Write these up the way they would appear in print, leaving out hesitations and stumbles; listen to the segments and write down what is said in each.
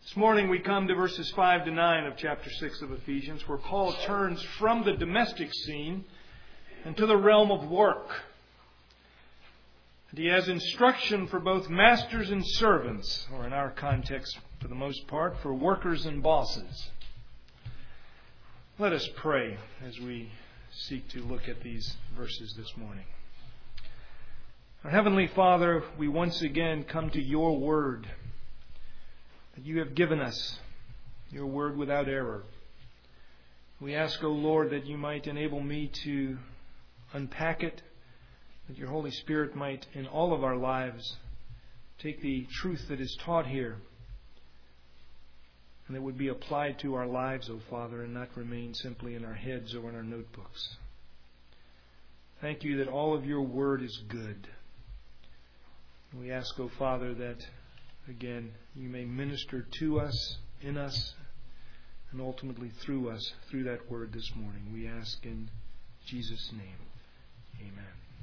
This morning we come to verses 5 to 9 of chapter 6 of Ephesians, where Paul turns from the domestic scene into the realm of work. And he has instruction for both masters and servants, or in our context, for the most part, for workers and bosses. Let us pray as we seek to look at these verses this morning. Our Heavenly Father, we once again come to your word that you have given us, your word without error. We ask, O Lord, that you might enable me to unpack it, that your Holy Spirit might, in all of our lives, take the truth that is taught here and that would be applied to our lives, O Father, and not remain simply in our heads or in our notebooks. Thank you that all of your word is good. We ask, O Father, that again, you may minister to us, in us, and ultimately through us, through that word this morning. We ask in Jesus' name. Amen.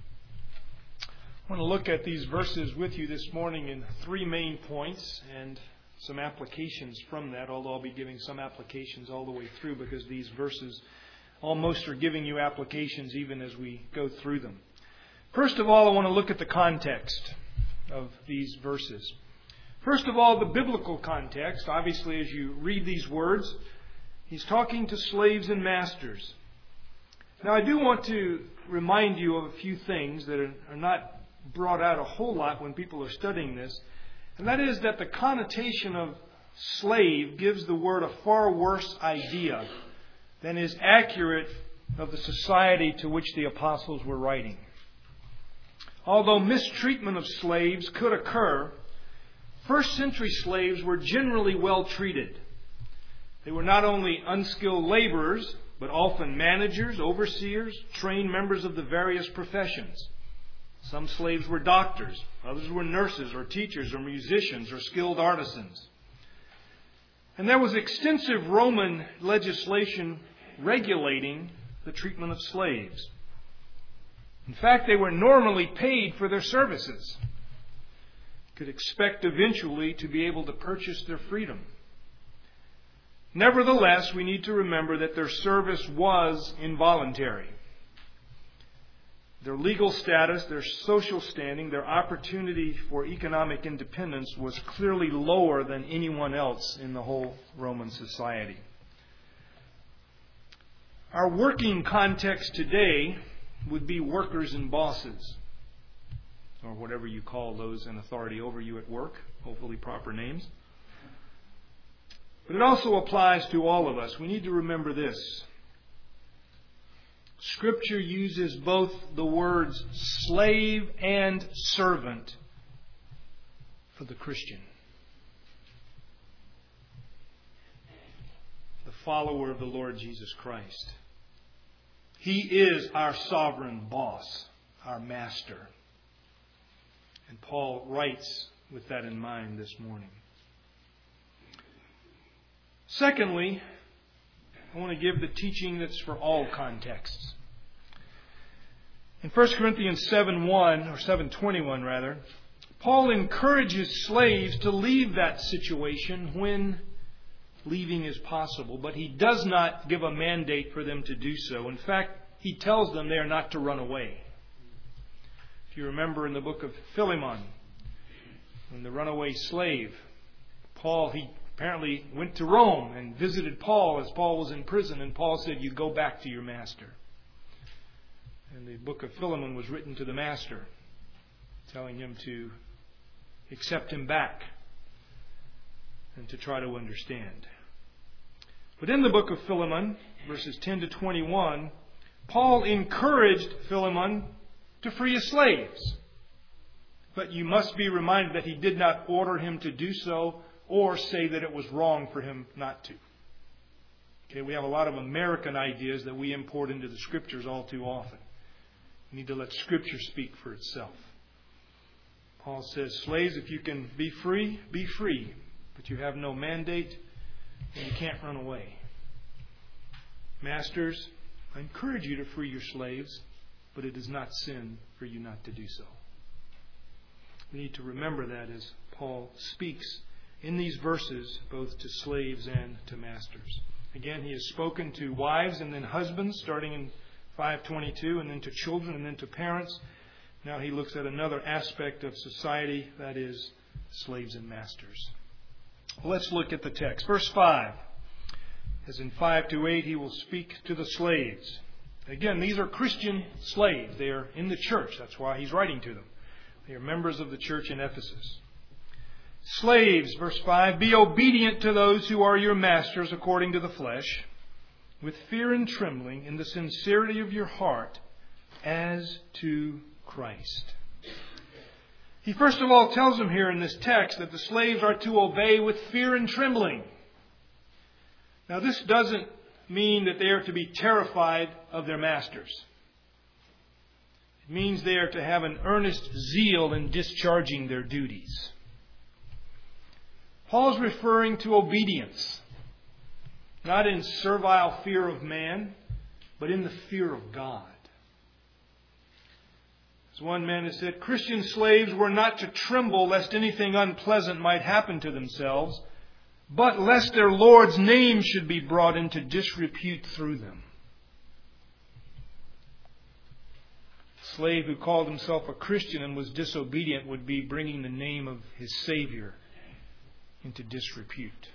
I want to look at these verses with you this morning in three main points and some applications from that, although I'll be giving some applications all the way through because these verses almost are giving you applications even as we go through them. First of all, I want to look at the context of these verses. First of all, the biblical context. Obviously, as you read these words, he's talking to slaves and masters. Now, I do want to remind you of a few things that are not brought out a whole lot when people are studying this. And that is that the connotation of slave gives the word a far worse idea than is accurate of the society to which the apostles were writing. Although mistreatment of slaves could occur, first century slaves were generally well treated. They were not only unskilled laborers, but often managers, overseers, trained members of the various professions. Some slaves were doctors, others were nurses or teachers or musicians or skilled artisans. And there was extensive Roman legislation regulating the treatment of slaves. In fact, they were normally paid for their services. Could expect eventually to be able to purchase their freedom. Nevertheless, we need to remember that their service was involuntary. Their legal status, their social standing, their opportunity for economic independence was clearly lower than anyone else in the whole Roman society. Our working context today would be workers and bosses, or whatever you call those in authority over you at work, hopefully proper names. But it also applies to all of us. We need to remember this. Scripture uses both the words slave and servant for the Christian, the follower of the Lord Jesus Christ. He is our sovereign boss, our master. And Paul writes with that in mind this morning. Secondly, I want to give the teaching that's for all contexts. In 1 Corinthians 7:1, or 7:21 rather, Paul encourages slaves to leave that situation when leaving is possible, but he does not give a mandate for them to do so. In fact, he tells them they are not to run away. If you remember in the book of Philemon, when the runaway slave, Paul, he apparently went to Rome and visited Paul as Paul was in prison, and Paul said, "You go back to your master." And the book of Philemon was written to the master, telling him to accept him back and to try to understand. But in the book of Philemon, verses 10 to 21, Paul encouraged Philemon to free his slaves. But you must be reminded that he did not order him to do so or say that it was wrong for him not to. Okay, we have a lot of American ideas that we import into the Scriptures all too often. We need to let Scripture speak for itself. Paul says, slaves, if you can be free, but you have no mandate, then you can't run away. Masters, I encourage you to free your slaves, but it is not sin for you not to do so. We need to remember that as Paul speaks in these verses both to slaves and to masters. Again, he has spoken to wives and then husbands, starting in 5:22, and then to children and then to parents. Now he looks at another aspect of society, that is, slaves and masters. Let's look at the text. Verse 5. As in 5-8, he will speak to the slaves. Again, these are Christian slaves. They are in the church. That's why he's writing to them. They are members of the church in Ephesus. Slaves, verse 5, be obedient to those who are your masters according to the flesh, with fear and trembling in the sincerity of your heart, as to Christ. He first of all tells them here in this text that the slaves are to obey with fear and trembling. Now, this doesn't mean that they are to be terrified of their masters. It means they are to have an earnest zeal in discharging their duties. Paul's referring to obedience, not in servile fear of man, but in the fear of God. As one man has said, Christian slaves were not to tremble lest anything unpleasant might happen to themselves, but lest their Lord's name should be brought into disrepute through them. A slave who called himself a Christian and was disobedient would be bringing the name of his Savior into disrepute.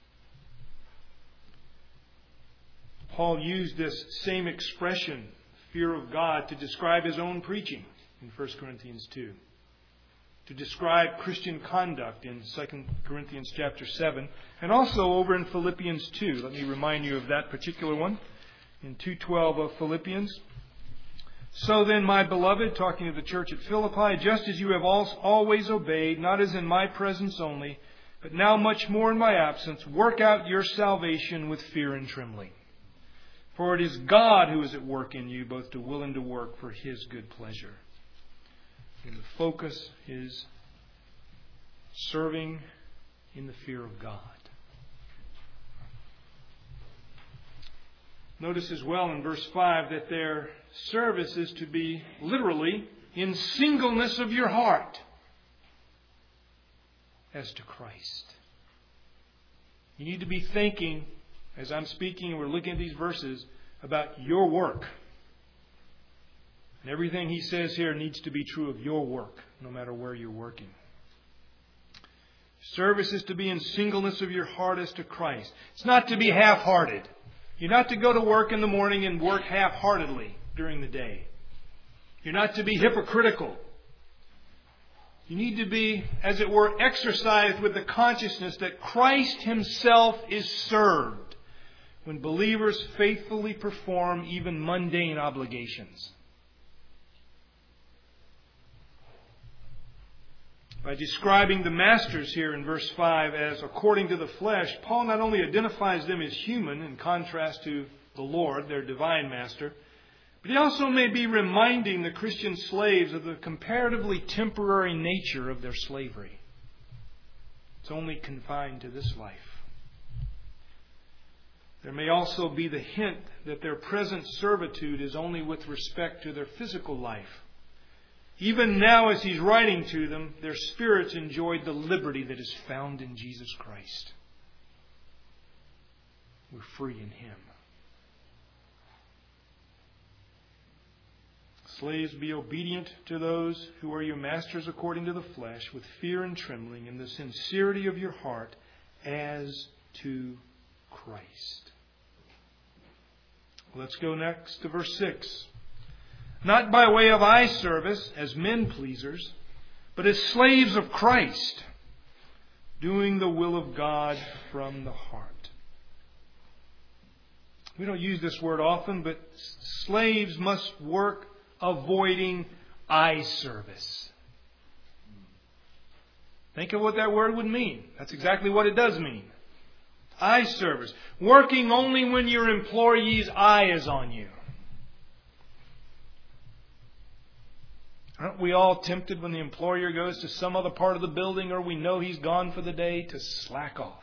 Paul used this same expression, fear of God, to describe his own preaching in 1 Corinthians 2. To describe Christian conduct in 2 Corinthians chapter 7, and also over in Philippians 2. Let me remind you of that particular one. In 2:12 of Philippians. So then, my beloved, talking to the church at Philippi, just as you have always obeyed, not as in my presence only, but now much more in my absence, work out your salvation with fear and trembling. For it is God who is at work in you, both to will and to work for His good pleasure. And the focus is serving in the fear of God. Notice as well in verse 5 that their service is to be literally in singleness of your heart as to Christ. You need to be thinking, as I'm speaking and we're looking at these verses, about your work. And everything he says here needs to be true of your work, no matter where you're working. Service is to be in singleness of your heart as to Christ. It's not to be half-hearted. You're not to go to work in the morning and work half-heartedly during the day. You're not to be hypocritical. You need to be, as it were, exercised with the consciousness that Christ Himself is served when believers faithfully perform even mundane obligations. By describing the masters here in verse 5 as according to the flesh, Paul not only identifies them as human in contrast to the Lord, their divine master, but he also may be reminding the Christian slaves of the comparatively temporary nature of their slavery. It's only confined to this life. There may also be the hint that their present servitude is only with respect to their physical life. Even now, as he's writing to them, their spirits enjoyed the liberty that is found in Jesus Christ. We're free in Him. Slaves, be obedient to those who are your masters according to the flesh, with fear and trembling, in the sincerity of your heart, as to Christ. Let's go next to verse 6. Not by way of eye service as men pleasers, but as slaves of Christ, doing the will of God from the heart. We don't use this word often, but slaves must work avoiding eye service. Think of what that word would mean. That's exactly what it does mean. Eye service. Working only when your employee's eye is on you. Aren't we all tempted when the employer goes to some other part of the building or we know he's gone for the day to slack off?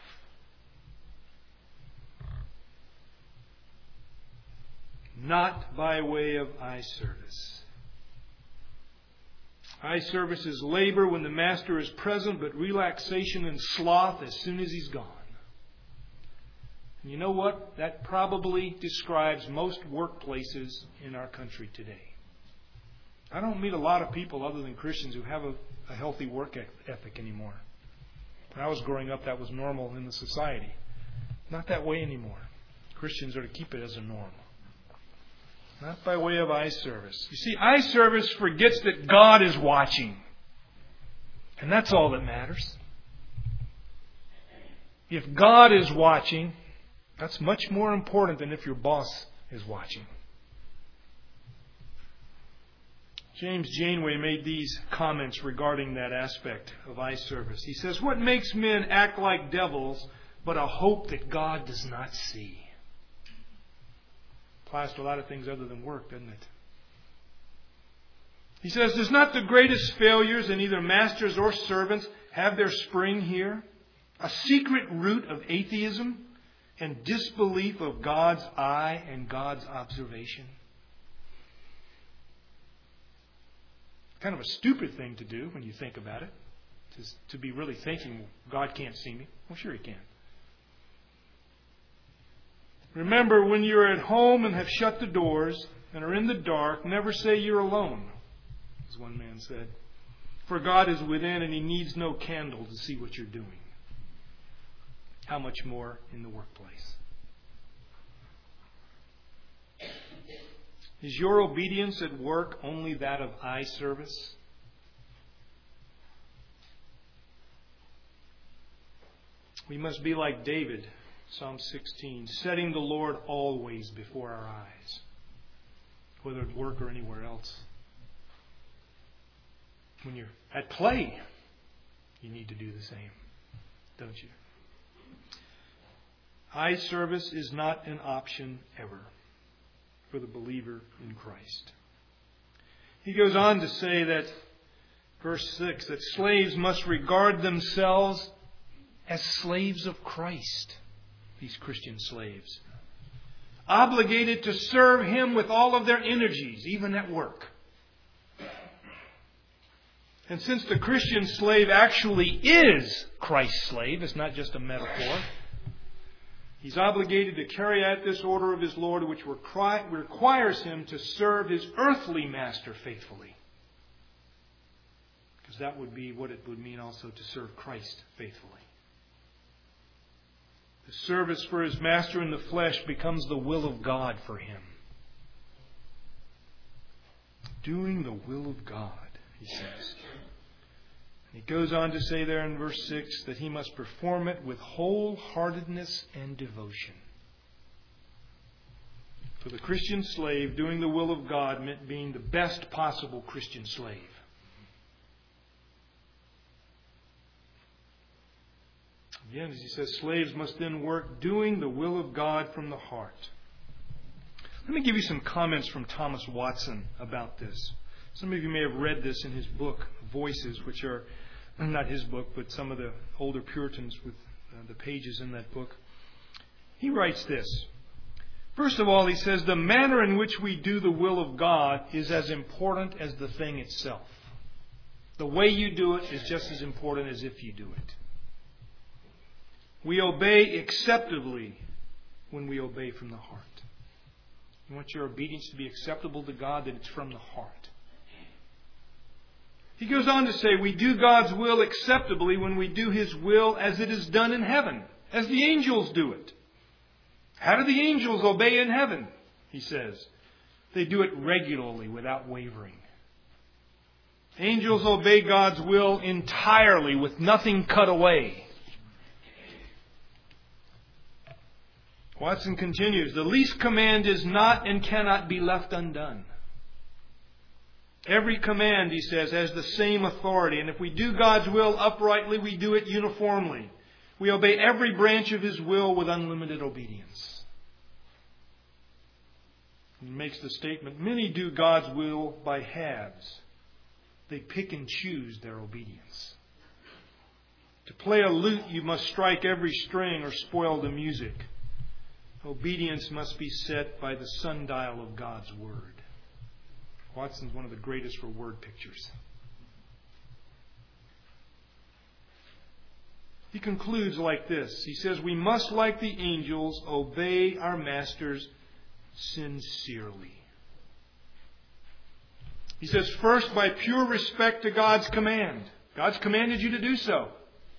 Not by way of eye service. Eye service is labor when the master is present, but relaxation and sloth as soon as he's gone. And you know what? That probably describes most workplaces in our country today. I don't meet a lot of people other than Christians who have a healthy work ethic anymore. When I was growing up, that was normal in the society. Not that way anymore. Christians are to keep it as a norm. Not by way of eye service. You see, eye service forgets that God is watching. And that's all that matters. If God is watching, that's much more important than if your boss is watching. James Janeway made these comments regarding that aspect of eye service. He says, "What makes men act like devils but a hope that God does not see?" Applies to a lot of things other than work, doesn't it? He says, "Does not the greatest failures in either masters or servants have their spring here? A secret root of atheism and disbelief of God's eye and God's observation." Kind of a stupid thing to do when you think about it. To be really thinking, God can't see me. Well, sure He can. Remember, when you're at home and have shut the doors and are in the dark, never say you're alone, as one man said. For God is within and He needs no candle to see what you're doing. How much more in the workplace? Is your obedience at work only that of eye service? We must be like David, Psalm 16, setting the Lord always before our eyes, whether at work or anywhere else. When you're at play, you need to do the same, don't you? Eye service is not an option ever for the believer in Christ. He goes on to say that, verse 6, that slaves must regard themselves as slaves of Christ, these Christian slaves, obligated to serve Him with all of their energies, even at work. And since the Christian slave actually is Christ's slave, it's not just a metaphor, he's obligated to carry out this order of his Lord, which requires him to serve his earthly master faithfully. Because that would be what it would mean also to serve Christ faithfully. The service for his master in the flesh becomes the will of God for him. Doing the will of God, he says. And he goes on to say there in verse 6 that he must perform it with wholeheartedness and devotion. For the Christian slave, doing the will of God meant being the best possible Christian slave. Again, as he says, slaves must then work doing the will of God from the heart. Let me give you some comments from Thomas Watson about this. Some of you may have read this in his book, Voices, which are not his book, but some of the older Puritans with the pages in that book. He writes this. First of all, he says, the manner in which we do the will of God is as important as the thing itself. The way you do it is just as important as if you do it. We obey acceptably when we obey from the heart. You want your obedience to be acceptable to God, then it's from the heart. He goes on to say, we do God's will acceptably when we do His will as it is done in heaven, as the angels do it. How do the angels obey in heaven? He says, they do it regularly without wavering. Angels obey God's will entirely with nothing cut away. Watson continues, the least command is not and cannot be left undone. Every command, he says, has the same authority. And if we do God's will uprightly, we do it uniformly. We obey every branch of His will with unlimited obedience. He makes the statement, many do God's will by halves. They pick and choose their obedience. To play a lute, you must strike every string or spoil the music. Obedience must be set by the sundial of God's Word. Watson's one of the greatest for word pictures. He concludes like this. He says, we must, like the angels, obey our masters sincerely. He says, first, by pure respect to God's command. God's commanded you to do so.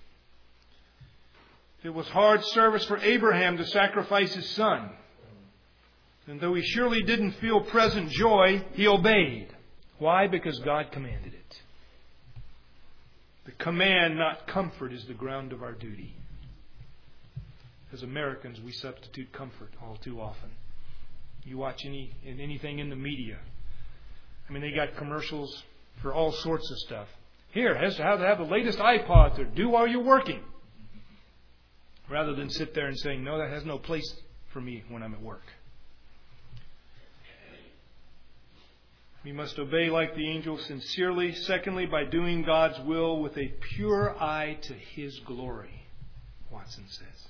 It was hard service for Abraham to sacrifice his son. And though he surely didn't feel present joy, he obeyed. Why? Because God commanded it. The command, not comfort, is the ground of our duty. As Americans, we substitute comfort all too often. You watch anything in the media. I mean, they got commercials for all sorts of stuff. Here, has to have the latest iPod to do while you're working. Rather than sit there and saying, no, that has no place for me when I'm at work. We must obey like the angels sincerely. Secondly, by doing God's will with a pure eye to His glory, Watson says.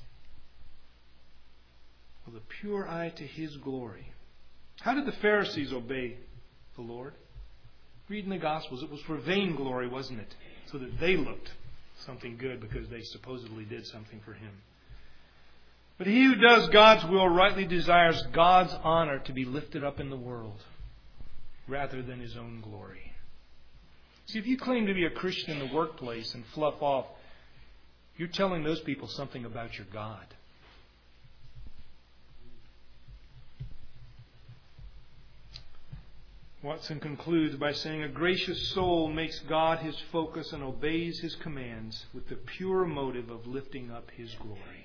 With a pure eye to His glory. How did the Pharisees obey the Lord? Reading the Gospels, it was for vainglory, wasn't it? So that they looked something good because they supposedly did something for Him. But he who does God's will rightly desires God's honor to be lifted up in the world, rather than his own glory. See, if you claim to be a Christian in the workplace and fluff off, you're telling those people something about your God. Watson concludes by saying, a gracious soul makes God his focus and obeys His commands with the pure motive of lifting up His glory.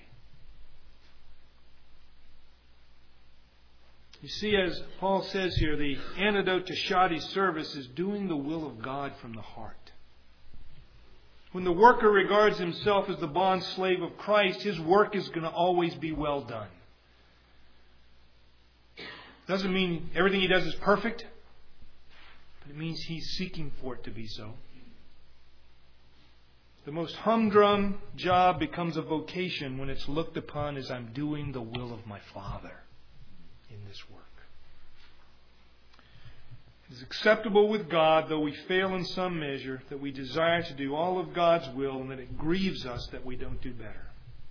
You see, as Paul says here, the antidote to shoddy service is doing the will of God from the heart. When the worker regards himself as the bond slave of Christ, his work is going to always be well done. Doesn't mean everything he does is perfect, but it means he's seeking for it to be so. The most humdrum job becomes a vocation when it's looked upon as I'm doing the will of my Father in this work. It is acceptable with God, though we fail in some measure, that we desire to do all of God's will and that it grieves us that we don't do better.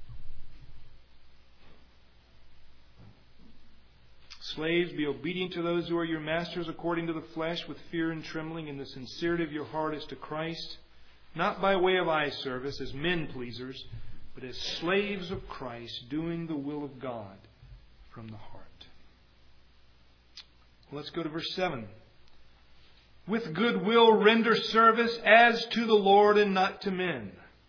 Slaves, be obedient to those who are your masters according to the flesh, with fear and trembling, in the sincerity of your heart as to Christ, not by way of eye service as men pleasers, but as slaves of Christ, doing the will of God from the heart. Let's go to verse 7. With good will render service as to the Lord and not to men.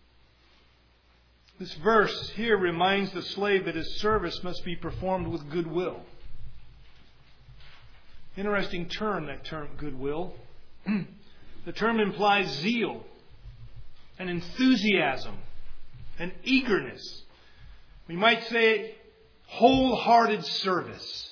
This verse here reminds the slave that his service must be performed with good will. Interesting term, that term, goodwill. The term implies zeal and enthusiasm and eagerness. We might say wholehearted service.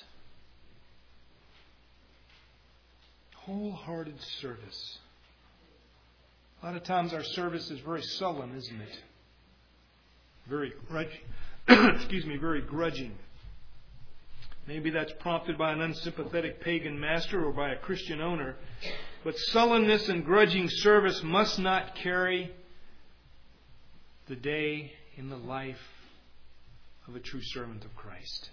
Wholehearted service. A lot of times our service is very sullen, isn't it? Very grudging. Very grudging. Maybe that's prompted by an unsympathetic pagan master or by a Christian owner. But sullenness and grudging service must not carry the day in the life of a true servant of Christ.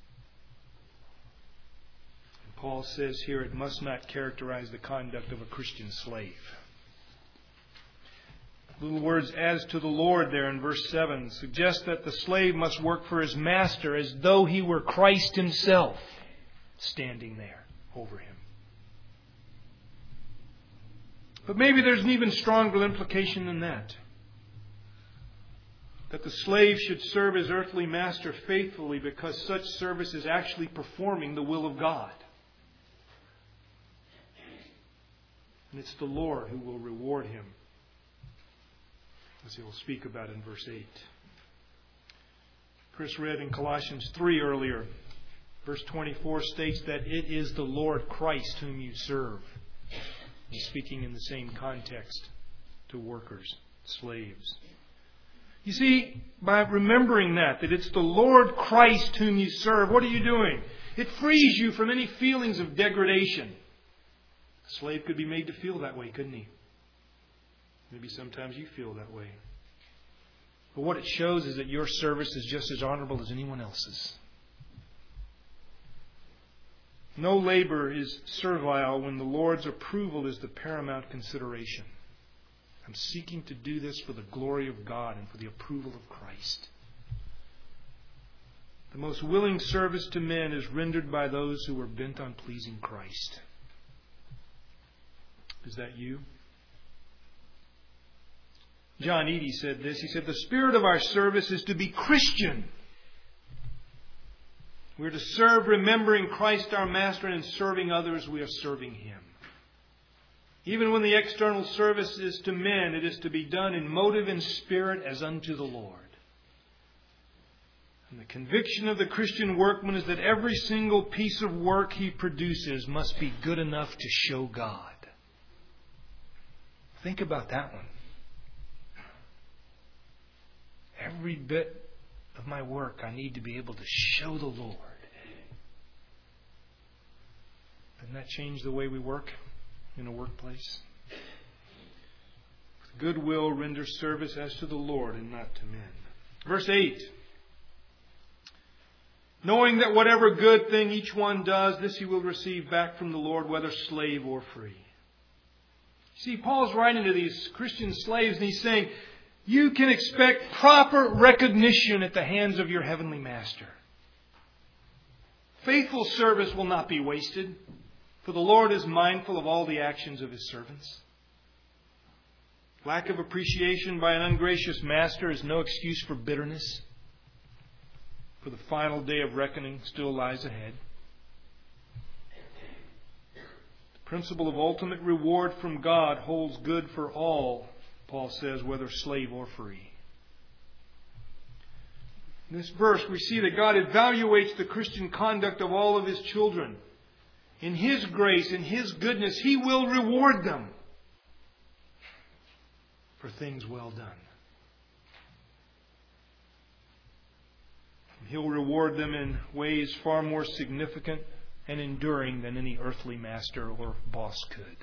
And Paul says here it must not characterize the conduct of a Christian slave. Little words as to the Lord there in verse 7 suggest that the slave must work for his master as though he were Christ Himself standing there over him. But maybe there's an even stronger implication than that. That the slave should serve his earthly master faithfully because such service is actually performing the will of God. And it's the Lord who will reward him, as he will speak about in verse 8. Chris read in Colossians 3 earlier. Verse 24 states that it is the Lord Christ whom you serve. He's speaking in the same context to workers, slaves. You see, by remembering that it's the Lord Christ whom you serve, what are you doing? It frees you from any feelings of degradation. A slave could be made to feel that way, couldn't he? Maybe sometimes you feel that way. But what it shows is that your service is just as honorable as anyone else's. No labor is servile when the Lord's approval is the paramount consideration. I'm seeking to do this for the glory of God and for the approval of Christ. The most willing service to men is rendered by those who are bent on pleasing Christ. Is that you? John Eadie said this. He said, the spirit of our service is to be Christian. We're to serve remembering Christ our Master, and in serving others we are serving Him. Even when the external service is to men, it is to be done in motive and spirit as unto the Lord. And the conviction of the Christian workman is that every single piece of work he produces must be good enough to show God. Think about that one. Every bit of my work I need to be able to show the Lord. Doesn't that change the way we work in a workplace? With goodwill render service as to the Lord and not to men. Verse 8. Knowing that whatever good thing each one does, this he will receive back from the Lord, whether slave or free. See, Paul's writing to these Christian slaves and he's saying, you can expect proper recognition at the hands of your heavenly master. Faithful service will not be wasted, for the Lord is mindful of all the actions of His servants. Lack of appreciation by an ungracious master is no excuse for bitterness, for the final day of reckoning still lies ahead. The principle of ultimate reward from God holds good for all, Paul says, whether slave or free. In this verse, we see that God evaluates the Christian conduct of all of His children. In His grace, in His goodness, He will reward them for things well done. He'll reward them in ways far more significant and enduring than any earthly master or boss could.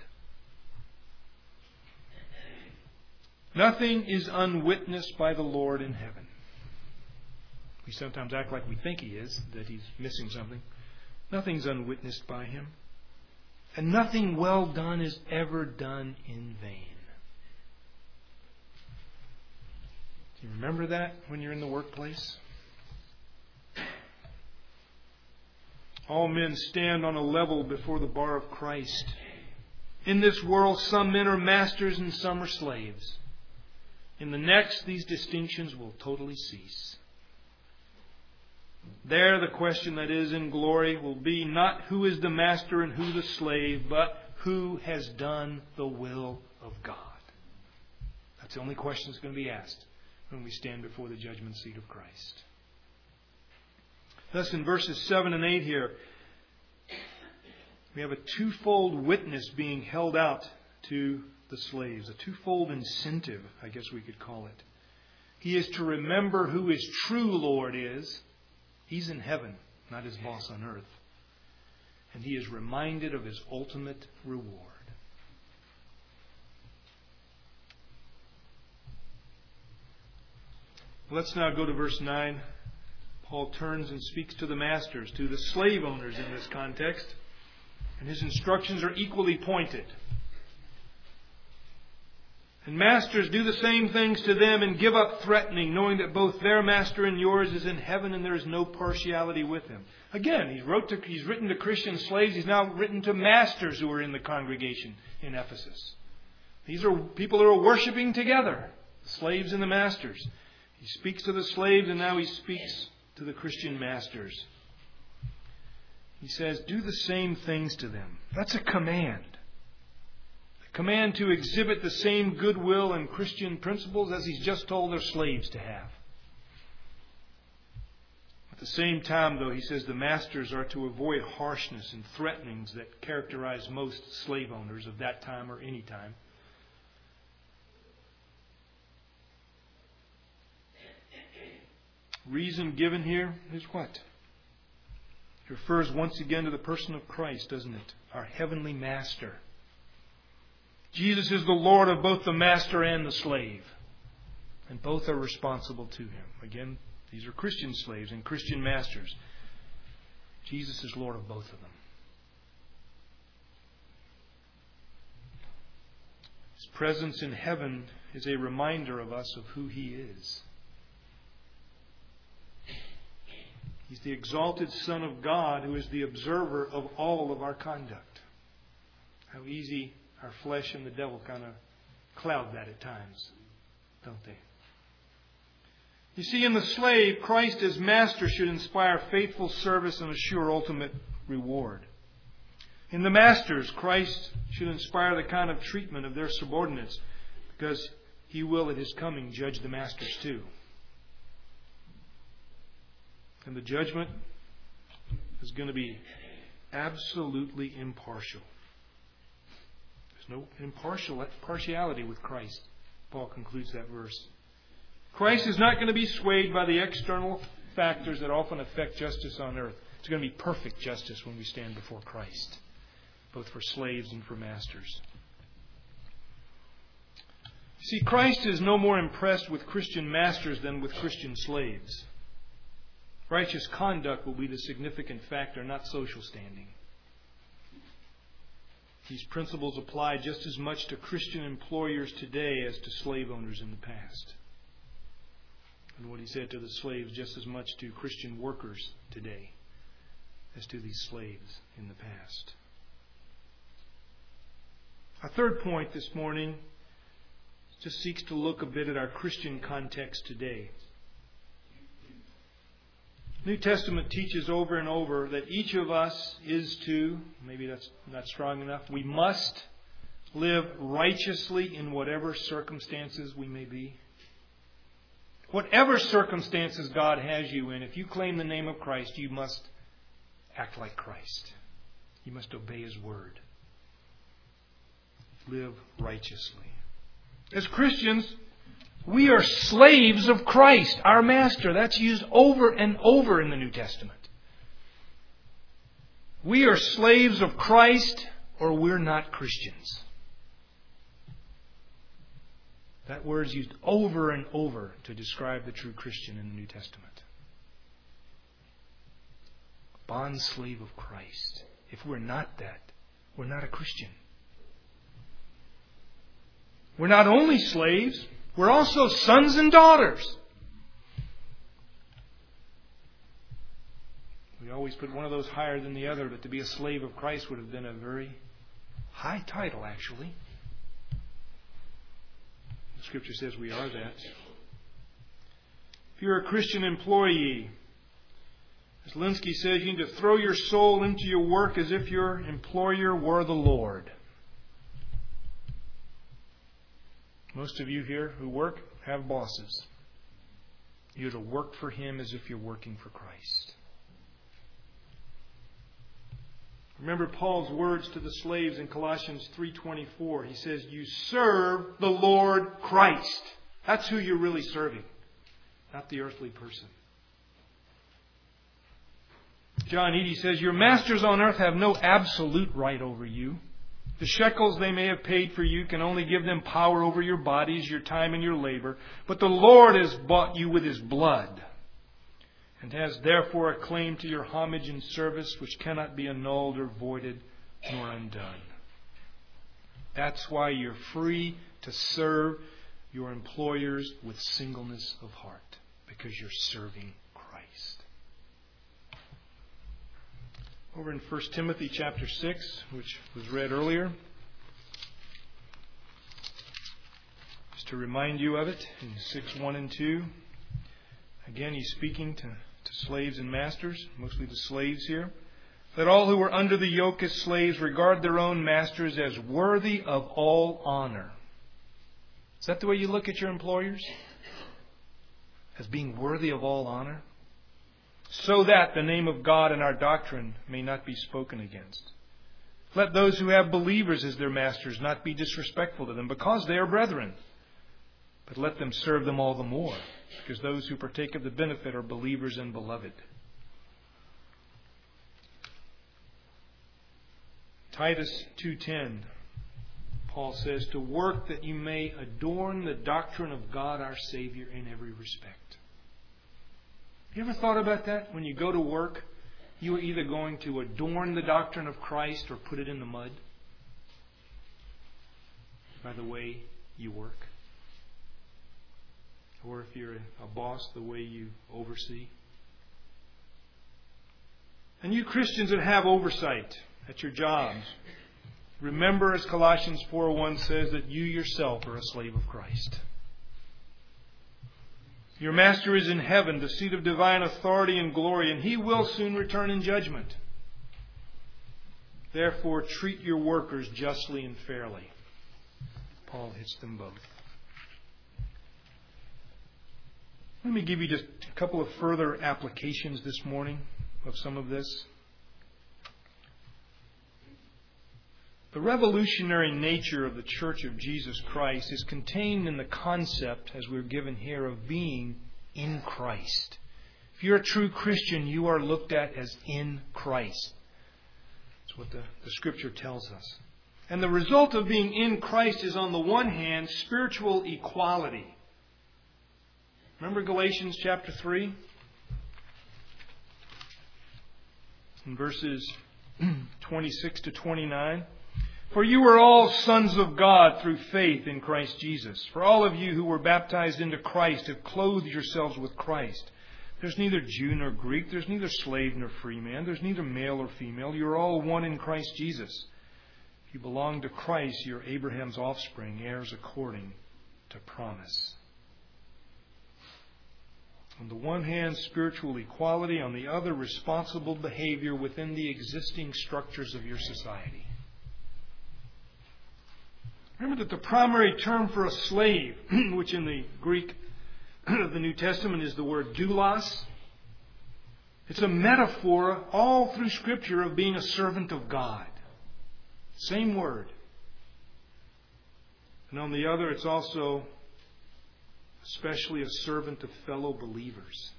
Nothing is unwitnessed by the Lord in heaven. We sometimes act like we think He is, that He's missing something. Nothing's unwitnessed by Him. And nothing well done is ever done in vain. Do you remember that when you're in the workplace? All men stand on a level before the bar of Christ. In this world, some men are masters and some are slaves. In the next, these distinctions will totally cease. There, the question that is in glory will be not who is the master and who the slave, but who has done the will of God. That's the only question that's going to be asked when we stand before the judgment seat of Christ. Thus, in verses 7 and 8 here, we have a twofold witness being held out to the slaves. A twofold incentive, I guess we could call it. He is to remember who His true Lord is. He's in heaven, not his boss on earth. And he is reminded of His ultimate reward. Let's now go to verse 9. Paul turns and speaks to the masters, to the slave owners in this context. And his instructions are equally pointed. And masters, do the same things to them and give up threatening, knowing that both their master and yours is in heaven and there is no partiality with Him. Again, he's written to Christian slaves. He's now written to masters who are in the congregation in Ephesus. These are people who are worshiping together, the slaves and the masters. He speaks to the slaves and now he speaks to the Christian masters. He says, do the same things to them. That's a command. A command to exhibit the same goodwill and Christian principles as He's just told their slaves to have. At the same time, though, he says the masters are to avoid harshness and threatenings that characterize most slave owners of that time or any time. Reason given here is what? It refers once again to the person of Christ, doesn't it? Our heavenly master. Jesus is the Lord of both the master and the slave. And both are responsible to Him. Again, these are Christian slaves and Christian masters. Jesus is Lord of both of them. His presence in heaven is a reminder of us of who He is. He's the exalted Son of God who is the observer of all of our conduct. How easy our flesh and the devil kind of cloud that at times, don't they? You see, in the slave, Christ as master should inspire faithful service and assure ultimate reward. In the masters, Christ should inspire the kind of treatment of their subordinates, because He will at His coming judge the masters too. And the judgment is going to be absolutely impartial. There's no partiality with Christ. Paul concludes that verse. Christ is not going to be swayed by the external factors that often affect justice on earth. It's going to be perfect justice when we stand before Christ, both for slaves and for masters. You see, Christ is no more impressed with Christian masters than with Christian slaves. Righteous conduct will be the significant factor, not social standing. These principles apply just as much to Christian employers today as to slave owners in the past. And what He said to the slaves just as much to Christian workers today as to these slaves in the past. Our third point this morning just seeks to look a bit at our Christian context today. The New Testament teaches over and over that each of us is to, maybe that's not strong enough, we must live righteously in whatever circumstances we may be. Whatever circumstances God has you in, if you claim the name of Christ, you must act like Christ. You must obey His word. Live righteously. As Christians, we are slaves of Christ, our Master. That's used over and over in the New Testament. We are slaves of Christ, or we're not Christians. That word is used over and over to describe the true Christian in the New Testament. Bond slave of Christ. If we're not that, we're not a Christian. We're not only slaves, we're also sons and daughters. We always put one of those higher than the other, but to be a slave of Christ would have been a very high title, actually. The Scripture says we are that. If you're a Christian employee, as Linsky says, you need to throw your soul into your work as if your employer were the Lord. Most of you here who work have bosses. You're to work for Him as if you're working for Christ. Remember Paul's words to the slaves in Colossians 3:24. He says, you serve the Lord Christ. That's who you're really serving, not the earthly person. John Eadie says, your masters on earth have no absolute right over you. The shekels they may have paid for you can only give them power over your bodies, your time, and your labor. But the Lord has bought you with His blood, and has therefore a claim to your homage and service which cannot be annulled or voided nor undone. That's why you're free to serve your employers with singleness of heart, because you're serving Christ. Over in 1 Timothy chapter 6, which was read earlier, just to remind you of it, in 6:1 and 2, again he's speaking to slaves and masters, mostly the slaves here. Let all who are under the yoke as slaves regard their own masters as worthy of all honor. Is that the way you look at your employers? As being worthy of all honor? So that the name of God and our doctrine may not be spoken against. Let those who have believers as their masters not be disrespectful to them, because they are brethren. But let them serve them all the more, because those who partake of the benefit are believers and beloved. Titus 2:10. Paul says, to work that you may adorn the doctrine of God our Savior in every respect. You ever thought about that? When you go to work, you are either going to adorn the doctrine of Christ or put it in the mud by the way you work. Or if you're a boss, the way you oversee. And you Christians that have oversight at your jobs, remember, as Colossians 4:1 says, that you yourself are a slave of Christ. Your master is in heaven, the seat of divine authority and glory, and he will soon return in judgment. Therefore, treat your workers justly and fairly. Paul hits them both. Let me give you just a couple of further applications this morning of some of this. The revolutionary nature of the Church of Jesus Christ is contained in the concept, as we're given here, of being in Christ. If you're a true Christian, you are looked at as in Christ. That's what the Scripture tells us. And the result of being in Christ is, on the one hand, spiritual equality. Remember Galatians chapter 3? In verses 26 to 29. For you are all sons of God through faith in Christ Jesus. For all of you who were baptized into Christ have clothed yourselves with Christ. There's neither Jew nor Greek. There's neither slave nor free man. There's neither male or female. You're all one in Christ Jesus. If you belong to Christ, you're Abraham's offspring, heirs according to promise. On the one hand, spiritual equality. On the other, responsible behavior within the existing structures of your society. Remember that the primary term for a slave, which in the Greek of the New Testament is the word doulos, it's a metaphor all through Scripture of being a servant of God. Same word. And on the other, it's also especially a servant of fellow believers.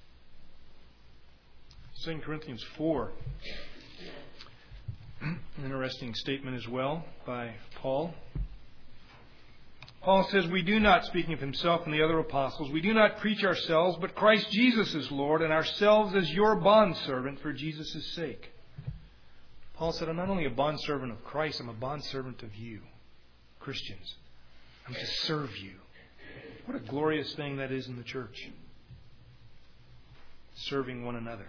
2 Corinthians 4. An interesting statement as well by Paul. Paul says, we do not, speaking of himself and the other apostles, we do not preach ourselves, but Christ Jesus is Lord, and ourselves as your bondservant for Jesus' sake. Paul said, I'm not only a bondservant of Christ, I'm a bondservant of you, Christians. I'm to serve you. What a glorious thing that is in the church. Serving one another.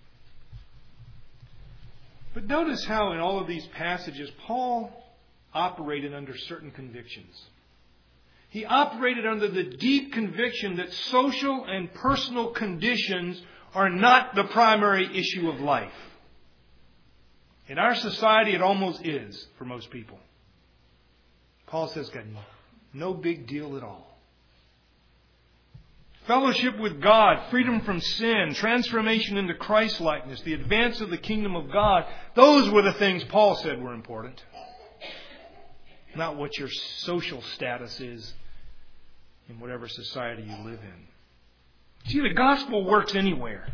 But notice how in all of these passages, Paul operated under certain convictions. He operated under the deep conviction that social and personal conditions are not the primary issue of life. In our society, it almost is for most people. Paul says, God, no big deal at all. Fellowship with God, freedom from sin, transformation into Christ-likeness, the advance of the kingdom of God, those were the things Paul said were important. Not what your social status is in whatever society you live in. See, the gospel works anywhere.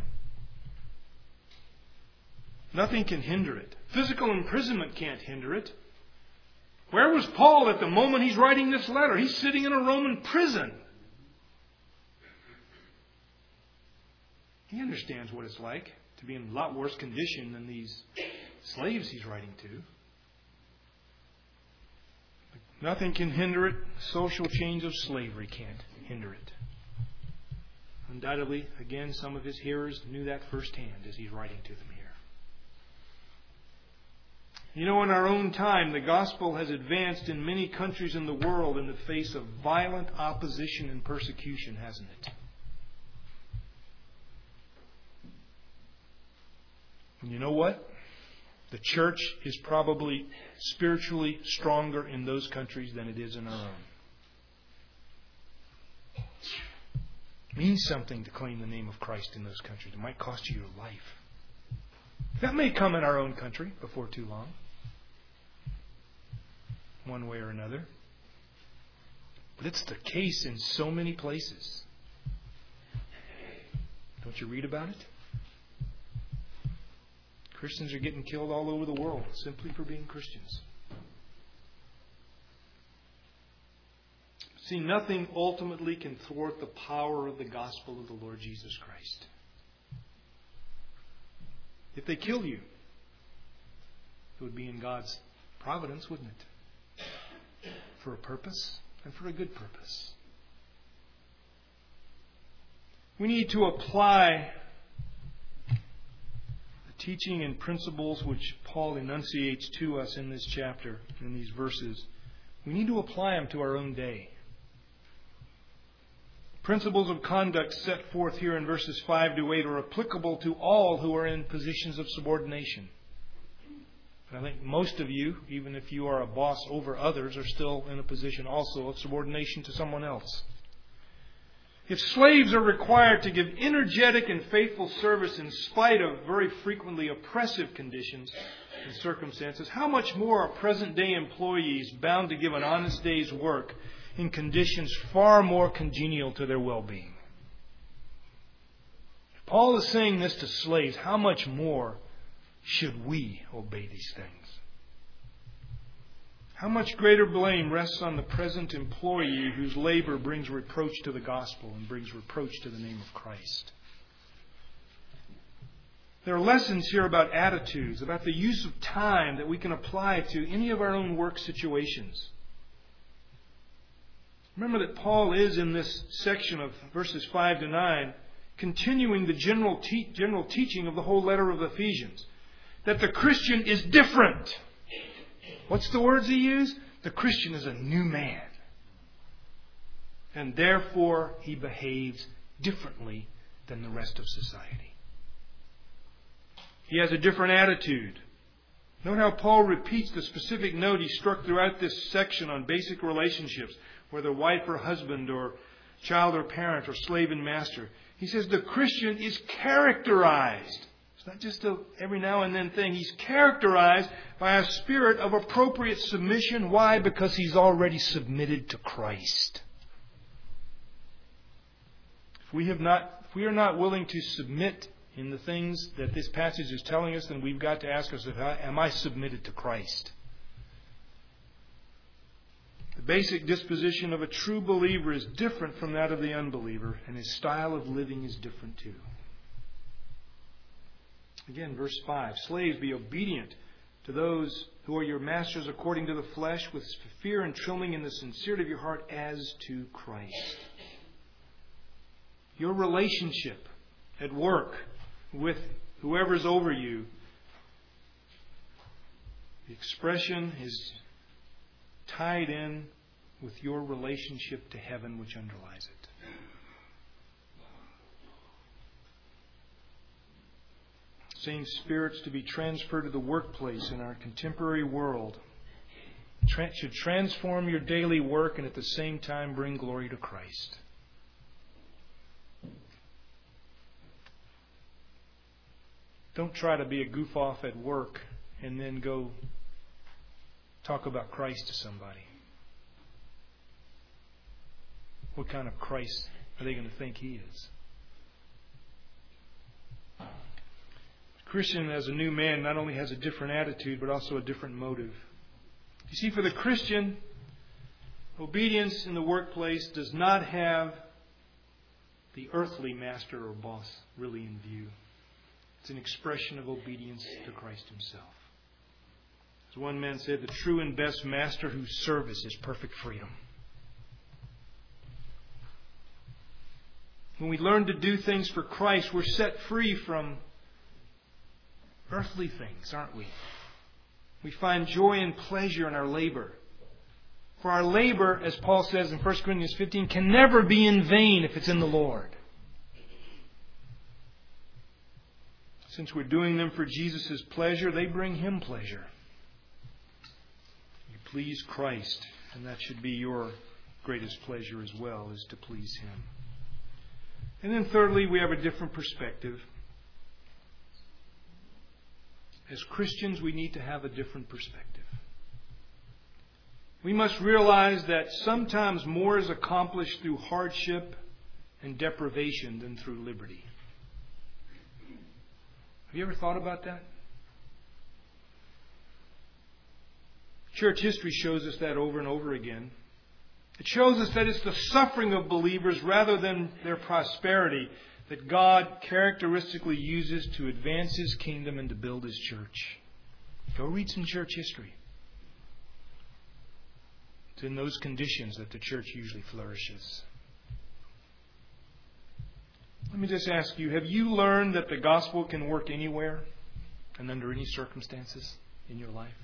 Nothing can hinder it. Physical imprisonment can't hinder it. Where was Paul at the moment he's writing this letter? He's sitting in a Roman prison. He understands what it's like to be in a lot worse condition than these slaves he's writing to. Nothing can hinder it. Social chains of slavery can't hinder it. Undoubtedly, again, some of his hearers knew that firsthand as he's writing to them here. You know, in our own time, the gospel has advanced in many countries in the world in the face of violent opposition and persecution, hasn't it? And you know what? The church is probably spiritually stronger in those countries than it is in our own. It means something to claim the name of Christ in those countries. It might cost you your life. That may come in our own country before too long. One way or another. But it's the case in so many places. Don't you read about it? Christians are getting killed all over the world simply for being Christians. See, nothing ultimately can thwart the power of the gospel of the Lord Jesus Christ. If they kill you, it would be in God's providence, wouldn't it? For a purpose, and for a good purpose. We need to apply the teaching and principles which Paul enunciates to us in this chapter, in these verses. We need to apply them to our own day. Principles of conduct set forth here in verses 5 to 8 are applicable to all who are in positions of subordination. But I think most of you, even if you are a boss over others, are still in a position also of subordination to someone else. If slaves are required to give energetic and faithful service in spite of very frequently oppressive conditions and circumstances, how much more are present-day employees bound to give an honest day's work in conditions far more congenial to their well-being? If Paul is saying this to slaves, how much more should we obey these things? How much greater blame rests on the present employee whose labor brings reproach to the gospel and brings reproach to the name of Christ? There are lessons here about attitudes, about the use of time that we can apply to any of our own work situations. Remember that Paul is in this section of verses 5 to 9 continuing the general teaching of the whole letter of Ephesians. That the Christian is different. What's the words he used? The Christian is a new man. And therefore he behaves differently than the rest of society. He has a different attitude. Note how Paul repeats the specific note he struck throughout this section on basic relationships, whether wife or husband or child or parent or slave and master. He says the Christian is characterized. It's not just a every now and then thing. He's characterized by a spirit of appropriate submission. Why? Because he's already submitted to Christ. If we are not willing to submit in the things that this passage is telling us, then we've got to ask ourselves, am I submitted to Christ? The basic disposition of a true believer is different from that of the unbeliever, and his style of living is different too. Again, verse 5, slaves, be obedient to those who are your masters according to the flesh, with fear and trembling in the sincerity of your heart as to Christ. Your relationship at work with whoever's over you, the expression is tied in with your relationship to heaven, which underlies it. Same spirits to be transferred to the workplace in our contemporary world should transform your daily work and at the same time bring glory to Christ. Don't try to be a goof off at work and then go talk about Christ to somebody. What kind of Christ are they going to think he is? The Christian, as a new man, not only has a different attitude, but also a different motive. You see, for the Christian, obedience in the workplace does not have the earthly master or boss really in view. It's an expression of obedience to Christ himself. As one man said, the true and best master whose service is perfect freedom. When we learn to do things for Christ, we're set free from earthly things, aren't we? We find joy and pleasure in our labor. For our labor, as Paul says in 1 Corinthians 15, can never be in vain if it's in the Lord. Since we're doing them for Jesus' pleasure, they bring Him pleasure. You please Christ, and that should be your greatest pleasure as well, is to please Him. And then thirdly, we have a different perspective. As Christians, we need to have a different perspective. We must realize that sometimes more is accomplished through hardship and deprivation than through liberty. Have you ever thought about that? Church history shows us that over and over again. It shows us that it's the suffering of believers rather than their prosperity that God characteristically uses to advance His kingdom and to build His church. Go read some church history. It's in those conditions that the church usually flourishes. Let me just ask you, have you learned that the gospel can work anywhere and under any circumstances in your life?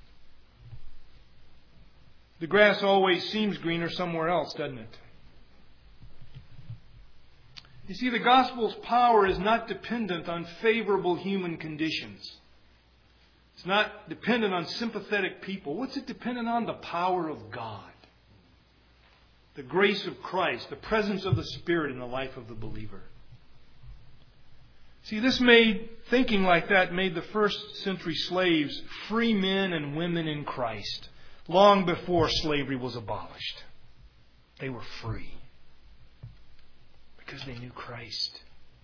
The grass always seems greener somewhere else, doesn't it? You see, the gospel's power is not dependent on favorable human conditions. It's not dependent on sympathetic people. What's it dependent on? The power of God. The grace of Christ, the presence of the Spirit in the life of the believer. See, thinking like that made the first century slaves free men and women in Christ long before slavery was abolished. They were free because they knew Christ.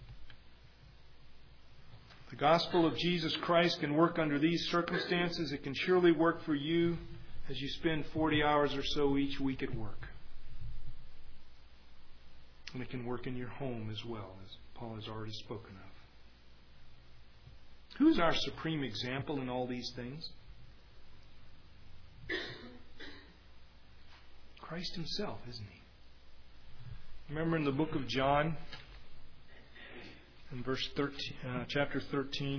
The gospel of Jesus Christ can work under these circumstances. It can surely work for you as you spend 40 hours or so each week at work. And it can work in your home as well, as Paul has already spoken of. Who's our supreme example in all these things? Christ Himself, isn't He? Remember in the book of John, in chapter 13,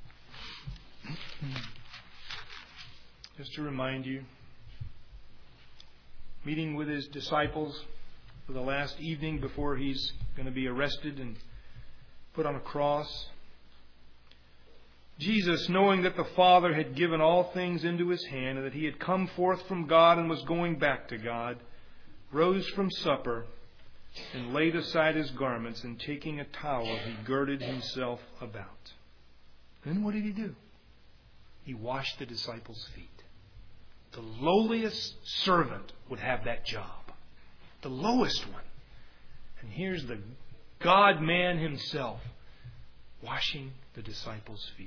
just to remind you, meeting with His disciples for the last evening before He's going to be arrested and put on a cross. Jesus, knowing that the Father had given all things into His hand and that He had come forth from God and was going back to God, rose from supper and laid aside His garments, and taking a towel, He girded Himself about. Then what did He do? He washed the disciples' feet. The lowliest servant would have that job. The lowest one. And here's the God-man Himself washing the disciples' feet.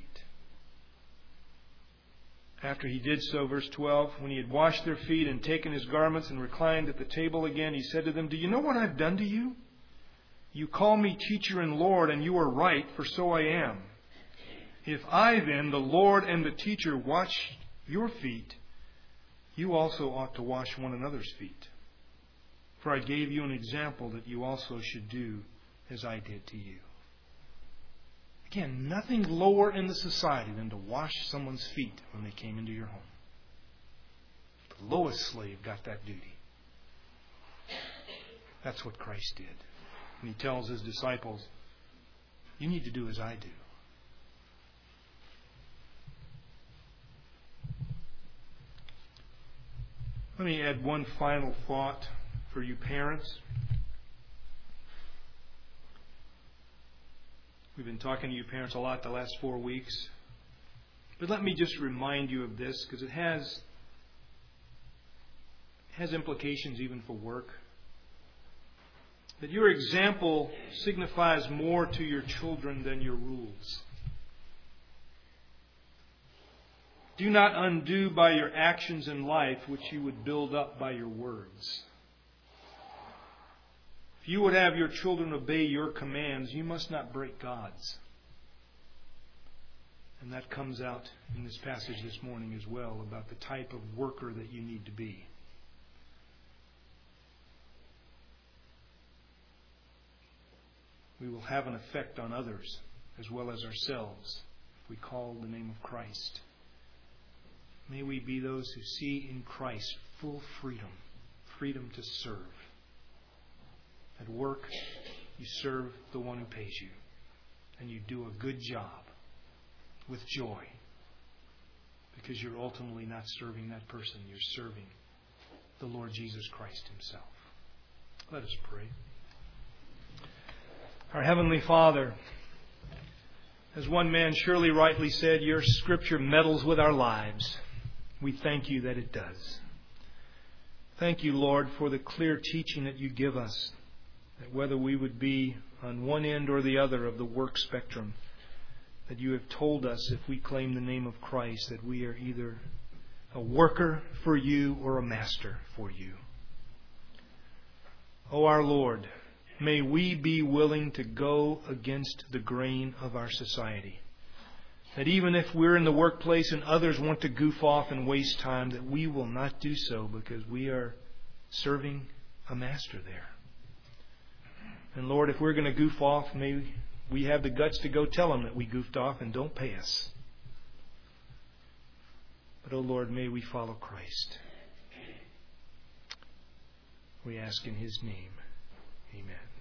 After He did so, verse 12, when He had washed their feet and taken His garments and reclined at the table again, He said to them, "Do you know what I've done to you? You call me teacher and Lord, and you are right, for so I am. If I then, the Lord and the teacher, wash your feet, you also ought to wash one another's feet. For I gave you an example that you also should do as I did to you." Again, nothing lower in the society than to wash someone's feet when they came into your home. The lowest slave got that duty. That's what Christ did. And He tells His disciples, you need to do as I do. Let me add one final thought for you parents. We've been talking to you parents a lot the last 4 weeks. But let me just remind you of this, because it has implications even for work. That your example signifies more to your children than your rules. Do not undo by your actions in life which you would build up by your words. If you would have your children obey your commands, you must not break God's. And that comes out in this passage this morning as well, about the type of worker that you need to be. We will have an effect on others as well as ourselves if we call the name of Christ. May we be those who see in Christ full freedom, freedom to serve. At work, you serve the one who pays you, and you do a good job with joy, because you're ultimately not serving that person, you're serving the Lord Jesus Christ Himself. Let us pray. Our Heavenly Father, as one man surely rightly said, your Scripture meddles with our lives. We thank you that it does. Thank you, Lord, for the clear teaching that you give us, that whether we would be on one end or the other of the work spectrum, that you have told us, if we claim the name of Christ, that we are either a worker for you or a master for you. O our Lord, may we be willing to go against the grain of our society. That even if we're in the workplace and others want to goof off and waste time, that we will not do so because we are serving a master there. And Lord, if we're going to goof off, may we have the guts to go tell them that we goofed off and don't pay us. But, oh Lord, may we follow Christ. We ask in His name. Amen.